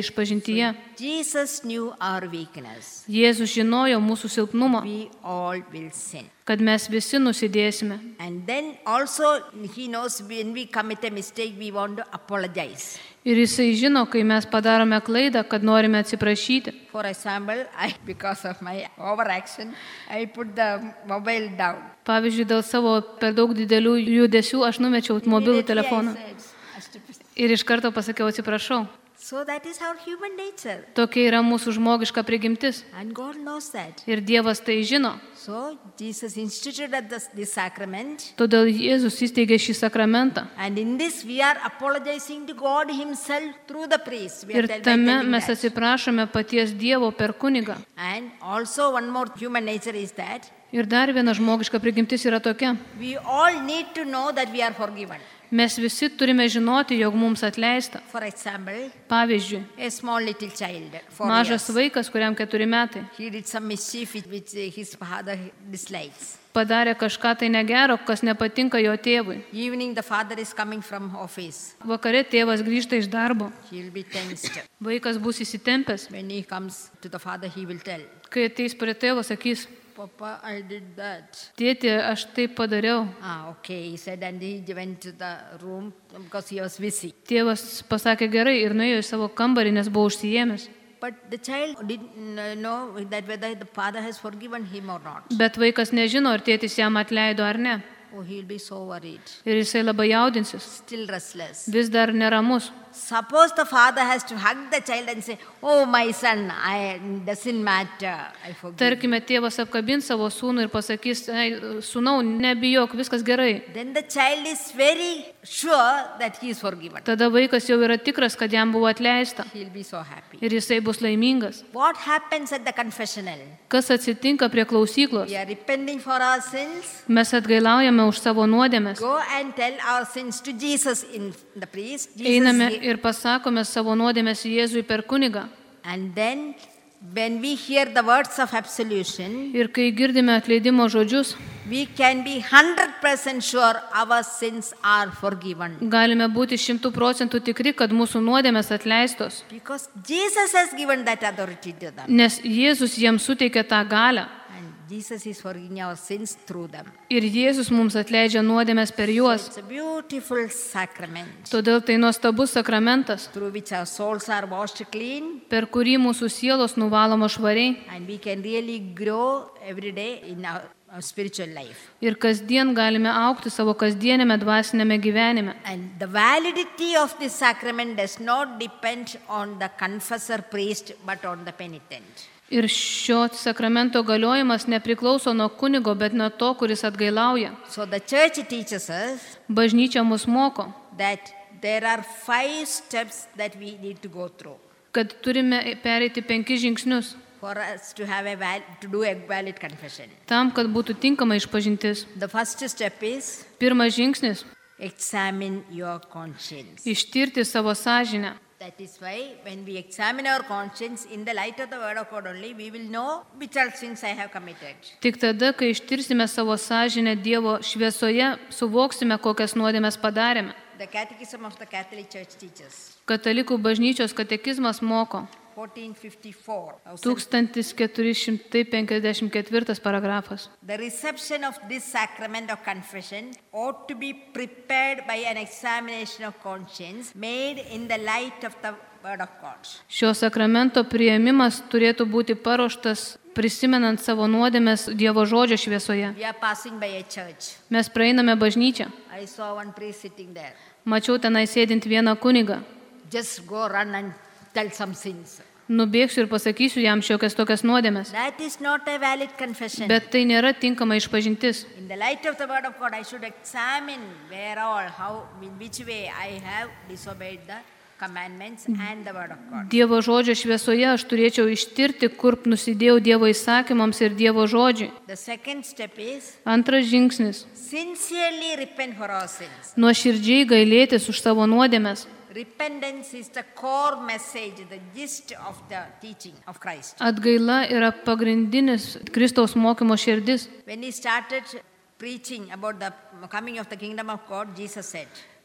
išpažintyje. Jesus knew our weakness. Jėzus žinojo mūsų silpnumą, We all will sin. kad mes visi nusidėsime. And then also he knows when we commit a mistake, we want to apologize. Ir jisai žino, kai mes padarome klaidą, kad norime atsiprašyti. For example, I, because of my overaction, I put the mobile down. Pavyzdžiui, dėl savo per daug didelių judesių aš numečiau mobilų Immediately telefoną. I said, "Astupid." Ir iš karto pasakiau atsiprašau. So that is our human nature. Tokia yra mūsų žmogiška prigimtis. And God knows that. Ir Dievas tai žino. So Jesus instituted this, this sacrament. Todėl Jėzus įsteigė šį sakramentą. And in this we are apologizing to God himself through the priest. We are Ir tell- tame telling mes that. atsiprašome paties Dievo per kunigą. And also one more human nature is that Ir dar viena žmogiška prigimtis yra tokia. we all need to know that we are forgiven. Mes visi turime žinoti, jog mums atleista. For example, Pavyzdžiui, a small little child, four mažas years, vaikas, kuriam keturi metai, he did some mischief which uh, his father dislikes. padarė kažką tai negero, kas nepatinka jo tėvui. Evening the father is coming from office. Vakare tėvas grįžta iš darbo. He will be tensed. Vaikas bus įsitempęs. When he comes to the father, he will tell, Kai ateis prie tėvo, sakys, Papa, I did that. tėti, aš taip padariau. Ah, okay, he said, and he went to the room because he was busy. Tėvas pasakė gerai ir nuėjo į savo kambarį, nes buvo užsijėmęs. But the child didn't know that whether the father has forgiven him or not. Bet vaikas nežino, ar tėtis jam atleido ar ne. Oh, he'll be so worried, Ir jisai labai jaudinsis. still restless. Vis dar neramus. Suppose the father has to hug the child and say, "Oh, my son, I doesn't matter. I forgive." Tarkime, tėvas apkabins savo sūnų ir pasakys, ei, sūnau, nebijok, viskas gerai. Then the child is very sure that he is forgiven. Tada vaikas jau yra tikras, kad jam buvo atleista. He'll be so happy. Ir jisai bus laimingas. What happens at the confessional? Kas atsitinka prie klausyklos? We are repenting for our sins. Mes atgailaujame už savo nuodėmes. Go and tell our sins to Jesus in the priest. Einame Jesus, ir pasakome savo nuodėmes Jėzui per kunigą. and then when we hear the words of absolution, Ir kai girdime atleidimo žodžius, we can be one hundred percent sure our sins are forgiven. galime būti šimtų procentų tikri, kad mūsų nuodėmes atleistos. Because Jesus has given that authority to them. Nes Jėzus jiems suteikė tą galią. And Jesus is forgiving our sins through them. Ir Jėzus mums atleidžia nuodėmes per juos. It's a beautiful sacrament Todėl tai nuostabus sakramentas, through which our souls are washed clean, per kurį mūsų sielos nuvalomos švariai. and we can really grow every day in our, our spiritual life. Ir kasdien galime augti savo kasdienėme dvasinėme gyvenime. And the validity of this sacrament does not depend on the confessor priest but on the penitent. Ir šio sakramento galiojimas nepriklauso nuo kunigo, bet nuo to, kuris atgailauja. So the church teaches us Bažnyčia mus moko, that there are five steps that we need to go through kad turime pereiti penkis žingsnius for us to have a val- to do a valid confession. tam, kad būtų tinkama išpažintis. The first step is Pirmas žingsnis – examine your conscience. – ištirti savo sąžinę. That is why when we examine our conscience in the light of the word of God only, we will know which are sins I have committed. Tik tada, kai ištirsime savo sąžinę Dievo šviesoje, suvoksime, kokias nuodėmes padarėme. The Catechism of the Catholic Church teaches Katalikų bažnyčios katekizmas moko fourteen fifty-four. tūkstantis keturi šimtai penkiasdešimt ketvirtas paragrafas. The reception of this sacrament of confession ought to be prepared by an examination of conscience made in the light of the word of God. Šio sakramento priėmimas turėtų būti paruoštas prisimenant savo nuodėmes Dievo žodžio šviesoje. We are passing by a church. Mes praeiname bažnyčią. I saw one priest sitting there. Mačiau tenai sėdint vieną kunigą. Just go run and tell some sins. Nubėgsiu ir pasakysiu jam šiokias tokias nuodėmes. That is not a valid confession. Bet tai nėra tinkama išpažintis. In the light of the word of God, I should examine where all, how, in which way I have disobeyed the commandments and the word of God. Dievo žodžio šviesoje aš turėčiau ištirti, kur nusidėjau Dievo įsakymams ir Dievo žodžiui. The second step is Antras žingsnis sincerely repent for our sins. – nuoširdžiai gailėtis už savo nuodėmes. Repentance is the core message, the gist of the teaching of Christ. Atgaila yra pagrindinis Kristaus mokymo širdis. When he started preaching about the coming of the kingdom of God, Jesus said,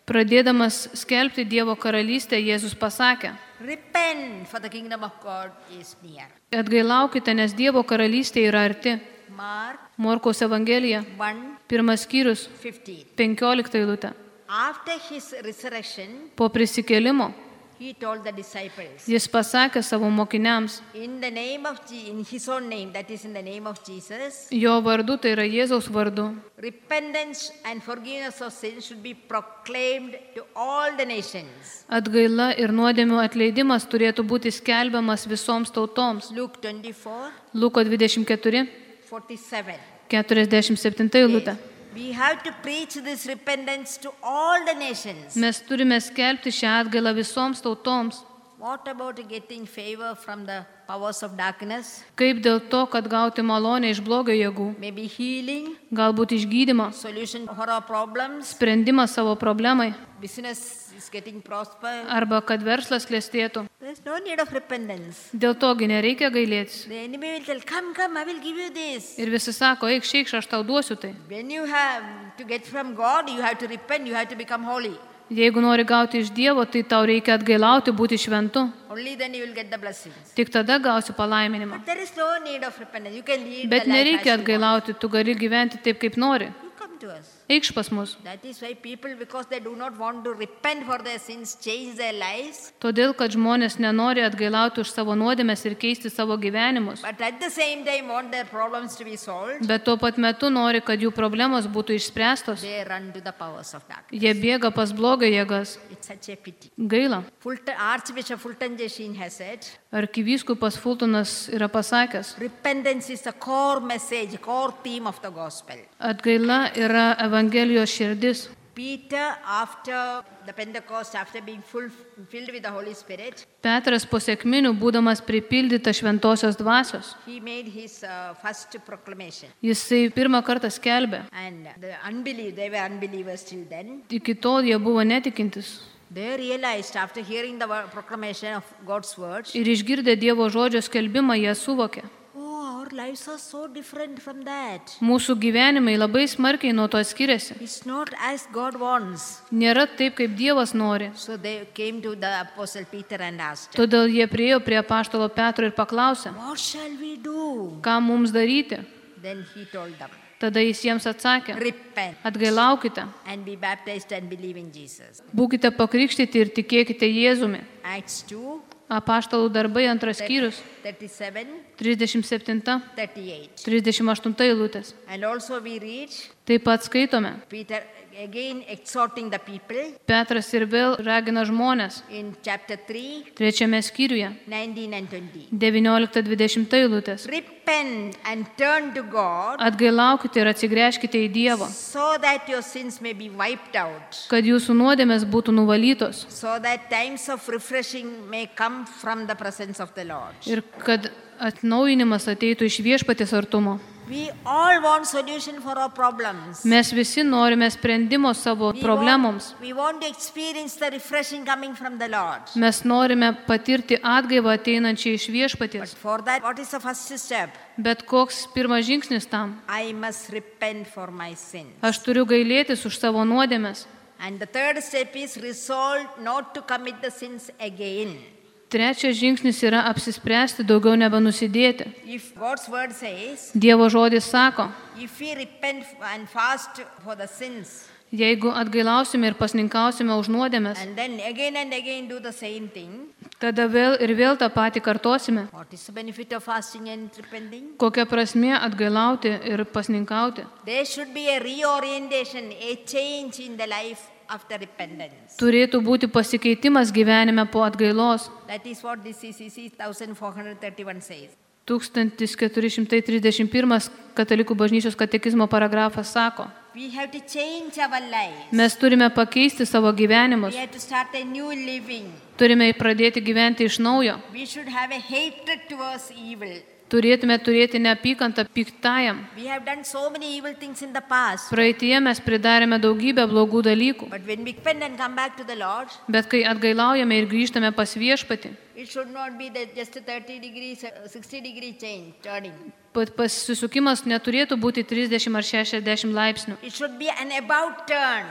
Pradėdamas skelbti Dievo karalystę, Jėzus pasakė: Repent, for the kingdom of God is near. Atgailaukite, nes Dievo karalystė yra arti. Mark Morkaus Evangelija, one pirmas skyrius, fifteen. penkiolikta eilutė. After his resurrection, Po prisikėlimo he told the disciples, jis pasakė savo mokiniams, in the name of Je- in his own name, that is in the name of Jesus, jo vardu, tai yra Jėzaus vardu, repentance and forgiveness of sins should be proclaimed to all the nations. atgaila ir nuodėmių atleidimas turėtų būti skelbiamas visoms tautoms. Luke twenty-four, Luko dvidešimt keturi, forty-seven. keturiasdešimt septinta eilutė. We have to preach this repentance to all the nations. Mes turime skelbti šią atgailą visoms tautoms. What about getting favor from the powers of darkness? Kaip dėl to, kad gauti malonę iš blogio jėgų, Maybe healing, galbūt išgydymą, solution for our problems, sprendimą savo problemai, business is getting prosper. arba kad verslas klestėtų. There's no need of repentance. Dėl togi nereikia gailėtis. The enemy will tell, come, come, I will give you this. Ir visi sako, eik šeikš, aš tau duosiu tai. When you have to get from God, you have to repent, you have to become holy. Jeigu nori gauti iš Dievo, tai tau reikia atgailauti, būti šventu. Only then you will get the blessings. Tik tada gausi palaiminimą. But there is no need of repentance. You can lead Bet the life nereikia as you want. atgailauti, tu gali gyventi taip, kaip nori. You come to us. Eikš pas mus. That is why people, because they do not want to repent for their sins, change their lives. Todėl, kad žmonės nenori atgailauti už savo nuodėmes ir keisti savo gyvenimus. But at the same time want their problems to be solved. Bet tuo pat metu nori, kad jų problemos būtų išspręstos. They run to the powers of darkness. Jie bėga pas blogio jėgas. It's such a pity. Gaila. Fulton, Archbishop Fulton J. Sheen has said, Arkivyskupas Fultonas yra pasakęs, repentance is the core message, core theme of the gospel. atgaila yra Evangelijos širdis. Peter, after the Pentecost, after being full, filled with the Holy Spirit, Petras po sekminių, būdamas pripildytas šventosios dvasios, he made his uh, first proclamation. jisai pirmą kartą skelbė. And the unbelievers, they were unbelievers till then. Iki tol jie buvo netikintis. They realized after hearing the word- proclamation of God's words, Ir išgirdę Dievo žodžio skelbimą, jie suvokė. oh, our lives are so different from that. Mūsų gyvenimai labai smarkiai nuo to skiriasi. It's not as God wants. Nėra taip, kaip Dievas nori. So they came to the Apostle Peter and asked, Todėl jie priėjo prie apaštalo Petro ir paklausė, what shall we do? ką mums daryti. Then he told them, Tada jis jiems atsakė, repent atgailaukite, and be baptized and believe in Jesus. būkite pakrikštyti ir tikėkite Jėzumi. Acts two, Apaštalų darbai antras skyrius, thirty-seven, trisdešimt septinta, thirty-eight. trisdešimt aštunta eilutės. And also we read Taip pat skaitome. Peter again exhorting the people Petras ir vėl ragina žmonės in chapter three, trečiame skyriuje, nineteen and twenty. devyniolikta dvidešimt eilutės. Repent and turn to God Atgailaukite ir atsigręžkite į Dievą, so that your sins may be wiped out, kad jūsų nuodėmės būtų nuvalytos so that times of refreshing may come from the presence of the Lord. ir kad atnaujinimas ateitų iš viešpaties artumo. We all want solution for our problems. Mes visi norime sprendimo savo We problemoms. want, we want to experience the refreshing coming from the Lord. Mes norime patirti atgaivą ateinančią iš But viešpaties. for that, what is the first step? Bet koks pirmas žingsnis tam? I must repent for my sins. Aš turiu gailėtis už savo nuodėmes. And the third step is resolve not to commit the sins again. Trečias žingsnis yra apsispręsti daugiau nebenusidėti. If God's word says, Dievo žodis sako, if we repent and fast for the sins, jeigu atgailausime ir pasninkausime už nuodėmes, and then again and again do the same thing, tada vėl ir vėl tą patį kartosime. what is the benefit of fasting and repenting? Kokia prasmė atgailauti ir pasninkauti? There should be a reorientation, a change in the life after repentance. Turėtų būti pasikeitimas gyvenime po atgailos. That is what this C C C fourteen thirty-one says. tūkstantis keturi šimtai trisdešimt pirmas Katalikų bažnyčios katekizmo paragrafas sako, We have to change our lives. mes turime pakeisti savo We gyvenimus, have to start a new living. turime pradėti gyventi iš naujo, We should have a hatred towards evil. turėtume turėti neapykantą piktajam. We have done so many evil things in the past. Praeitie mes pridarėme daugybę blogų dalykų, But when we repent and come back to the Lord, bet kai atgailaujame ir grįžtame pas viešpatį, it should not be that just a thirty degrees, uh, sixty degree change, turning. pat pasisukimas neturėtų būti trisdešimt ar šešiasdešimt laipsnių. It should be an about turn.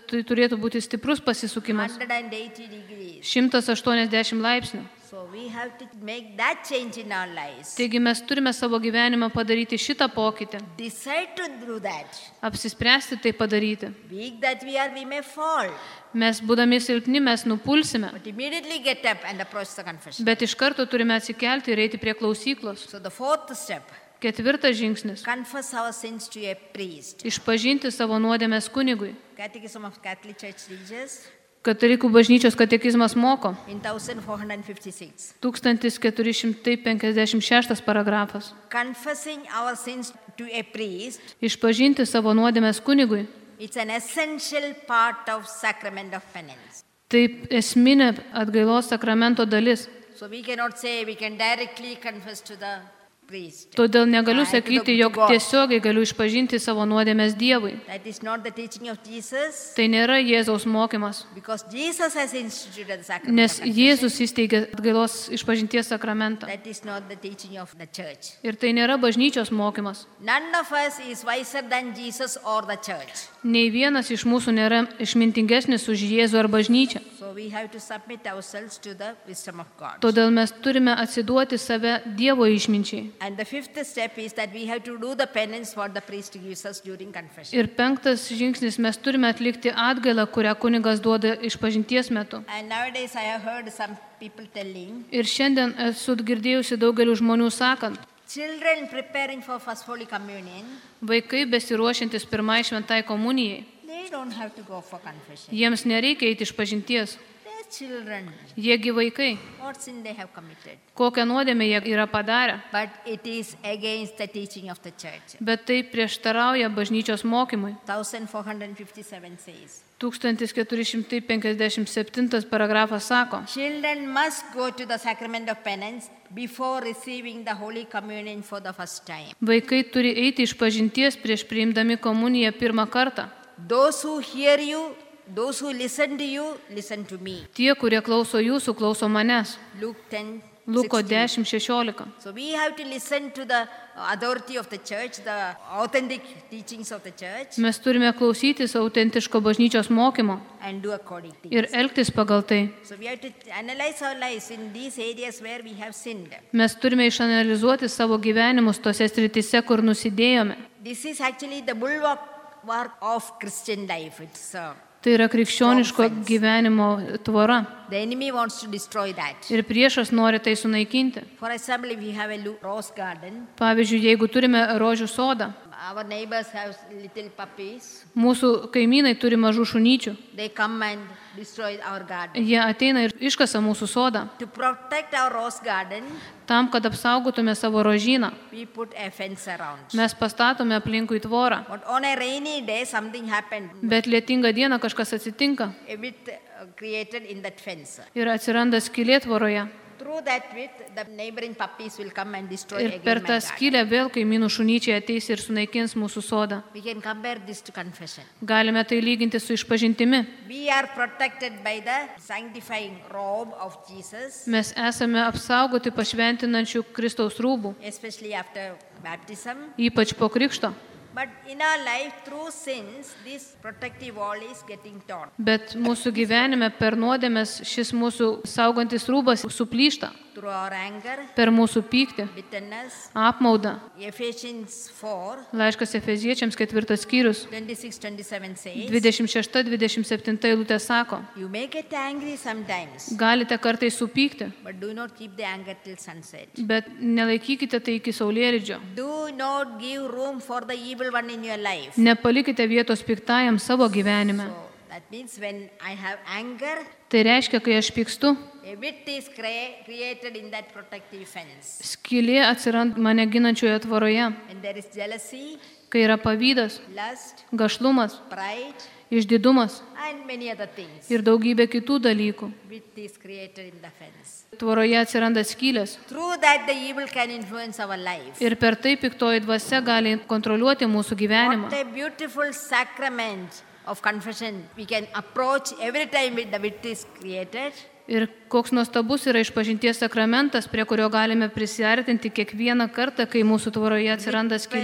tai turėtų būti stiprus pasisukimas. one hundred eighty degrees. šimtas aštuoniasdešimt laipsnių. So we have to make that change in our lives. Taigi mes turime savo gyvenimą padaryti šitą pokytį. Decide to do that. Apsispręsti tai padaryti. Weak that we are, we may fall. Mes būdami silpni, mes nupulsime. But immediately get up and approach the confession. Bet iš karto turime atsikelti ir eiti prie klausyklos. So the fourth step, Ketvirtas žingsnis. confess our sins to a priest. Išpažinti savo nuodėmes kunigui. Catechism of Catholic Church teaches Katalikų bažnyčios katekizmas moko. in fourteen fifty-six. tūkstantis keturi šimtai penkiasdešimt šeštas paragrafas. Confessing our sins to a priest, Išpažinti savo nuodėmes kunigui. it's an essential part of sacrament of penance. Tai esminė atgailos sakramento dalis. So we cannot say we can directly confess to the priest. Todėl negaliu Ah, to the- sakyti, to jog God. tiesiogiai galiu išpažinti savo nuodėmes Dievui. That is not the teaching of Jesus, Tai nėra Jėzaus mokymas, because Jesus has instituted the sacrament nes of confession. Jėzus įsteigė atgailos išpažinties sakramentą. That is not the teaching of the church. Ir tai nėra bažnyčios mokymas. None of us is wiser than Jesus or the church. Nei vienas iš mūsų nėra išmintingesnis už Jėzų ar bažnyčią. So we have to submit ourselves to the wisdom of God. Todėl mes turime atsiduoti save Dievo išminčiai. And the fifth step is that we have to do the penance what the priest gives us during confession. Ir penktas žingsnis, mes turime atlikti atgailą, kurią kunigas duoda išpažinties metu. And nowadays I have heard some people telling, Ir šiandien esu girdėjusi daugelių žmonių sakant, children preparing for First Holy Communion, vaikai besiruošiantis pirmai šventai komunijai, they don't have to go for confession. jiems nereikia eiti išpažinties. They're children. Jiegi vaikai, What sin they have committed? kokią nuodėmę jie yra padarę. But it is against the teaching of the church. Bet tai prieštarauja bažnyčios mokymui. fourteen fifty-seven says, tūkstantis keturi šimtai penkiasdešimt septintas paragrafas sako, children must go to the sacrament of penance before receiving the Holy Communion for the first time. vaikai turi eiti išpažinties prieš priimdami komuniją pirmą kartą. Those who hear you, those who listen to you, listen to me. Tie, kurie klauso jūsų, klauso manęs. Luke ten. Luko sixteen. dešimt šešiolika. So we have to listen to the authority of the church, the authentic teachings of the church, Mes turime klausytis autentiško bažnyčios mokymo and do accordingly. ir elgtis pagal tai. So we have to analyze our lives in these areas where we have sinned. Mes turime išanalizuoti savo gyvenimus tose sritise, kur nusidėjome. This is actually the bulwark work of Christian life. It's, uh, Tai yra krikščioniško gyvenimo tvora. the enemy wants to destroy that. Ir priešas nori tai sunaikinti. For example, if we have a lo- rose garden, Pavyzdžiui, jeigu turime rožių sodą, our neighbors have little puppies, mūsų kaimynai turi mažų šunyčių, they come and destroy our garden. jie ateina ir iškasa mūsų sodą. To protect our rose garden, Tam, kad apsaugotume savo rožyną, we put a fence around. mes pastatome aplinkui tvorą. But on a rainy day, something happened. Bet lietingą dieną kažkas atsitinka A bit uh, created in that fence. ir atsiranda skylė tvoroje. Through that bit, the neighboring puppies will come and destroy Ir per again my tą garden. skylę vėl kaimynų šunyčiai ateis ir sunaikins mūsų sodą. We can compare this to confession. Galime tai lyginti su išpažintimi. We are protected by the sanctifying robe of Jesus, Mes esame apsaugoti pašventinančių Kristaus rūbų, especially after baptism. ypač po krikšto. But in our life, through sins, this protective wall is getting torn. Bet mūsų gyvenime per nuodėmes šis mūsų saugantis rūbas suplyšta Through our anger, per mūsų pyktį, bitterness. apmaudą. Ephesians four, Laiškas Efeziečiams ketvirtas skyrius, twenty-six twenty-seven says, dvidešimt šešta dvidešimt septinta eilutė sako, you may get angry sometimes, galite kartais supykti, but do not keep the anger till sunset. bet nelaikykite tai iki saulėlydžio. Do not give room for the evil one in your life. Nepalikite vietos piktajam savo gyvenime. So that means when I have anger, Tai reiškia, kai aš pykstu, a bit is crea- created in that protective fence. skylė atsiranda mane ginančioje tvoroje, When there is jealousy, kai yra pavydas, lust, gašlumas, pride, išdidumas and many other things. ir daugybė kitų dalykų. Bit is created in the fence. Tvoroje atsiranda skylės Through that, the evil can influence our life. ir per tai piktoji dvasia gali kontroliuoti mūsų gyvenimą. What a beautiful sacrament of confession. We can approach every time with the bit is created. Ir koks nuostabus yra išpažinties sakramentas, prie kurio galime prisiartinti kiekvieną kartą, kai mūsų tvoroje atsiranda skylė.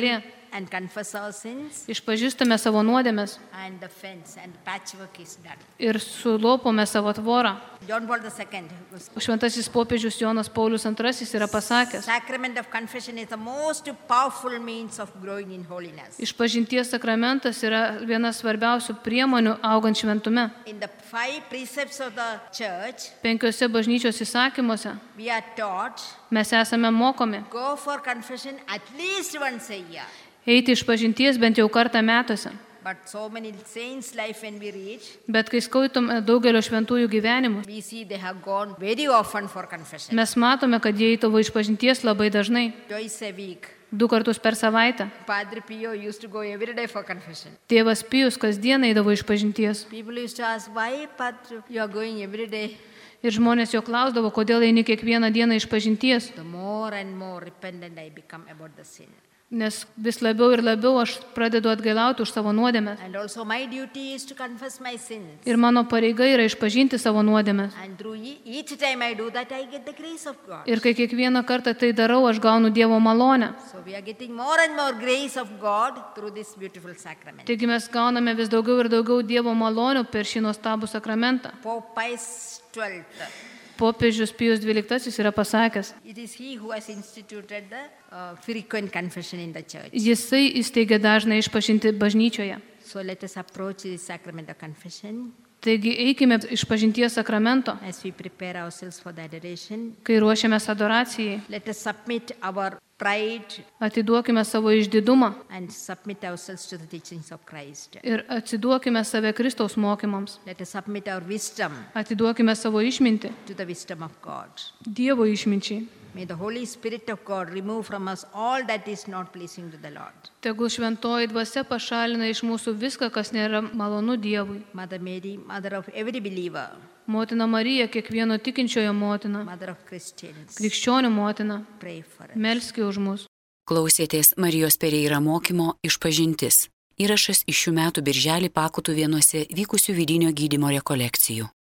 and confess our sins, išpažįstame savo nuodėmes and the fence and patchwork is done. ir sulopome savo tvorą. John Paul the Second was Šventasis popiežius Jonas Paulius antrasis yra pasakęs, sacrament of confession is the most powerful means of growing in holiness. išpažinties sakramentas yra viena svarbiausių priemonių augant šventume. In the five precepts of the church, Penkiuose bažnyčios įsakymuose we are taught mes esame mokomi go for confession at least once a year. eiti išpažinties bent jau kartą metuose. But so many saints' life when we read, Bet kai skaitome daugelio šventųjų gyvenimus, we see they have gone very often for confession. mes matome, kad jie eidavo išpažinties labai dažnai, Twice a week. du kartus per savaitę. Padre Pio used to go every day for confession. Tėvas Pijus kasdien eidavo išpažinties. People used to ask, why, Padre, you are going every day? Ir žmonės jo klausdavo, kodėl eini kiekvieną dieną išpažinties. The more and more repentant I become about the sin. Nes vis labiau ir labiau aš pradedu atgailauti už savo nuodėmes. And also my duty is to confess my sins. Ir mano pareiga yra išpažinti savo nuodėmes. And through e- each time I do that, I get the grace of God. Ir kai kiekvieną kartą tai darau, aš gaunu Dievo malonę. So we are getting more and more grace of God through this beautiful sacrament. Taigi mes gauname vis daugiau ir daugiau Dievo malonių per šį nuostabų sakramentą. Pope Pius the twelfth. Popiežius Pijus dvyliktasis yra pasakęs, It is he who has instituted the uh, frequent confession in the church. jisai įsteigė dažną išpažinti bažnyčioje. So let us approach this sacrament of confession Taigi eikime išpažinties sakramento, as we prepare ourselves for the adoration. kai ruošiamės adoracijai. Let us submit our pride Atiduokime savo išdidumą and submit ourselves to the teachings of Christ. ir atsiduokime save Kristaus mokymams. Let us submit our wisdom Atiduokime savo išmintį to the wisdom of God. Dievo išminčiai. May the Holy Spirit of God remove from us all that is not pleasing to the Lord. Tegul šventoji dvasia pašalina iš mūsų viską, kas nėra malonu Dievui. Mother Mary, mother of every believer, Motina Marija, kiekvieno tikinčiojo motina, mother of Christians, krikščionių motina, pray for us. melski už mus. Klausėtės Marijos Pereira mokymo Išpažintis. Įrašas iš šių metų birželį Pakutų vienuose vykusių vidinio gydymo rekolekcijų.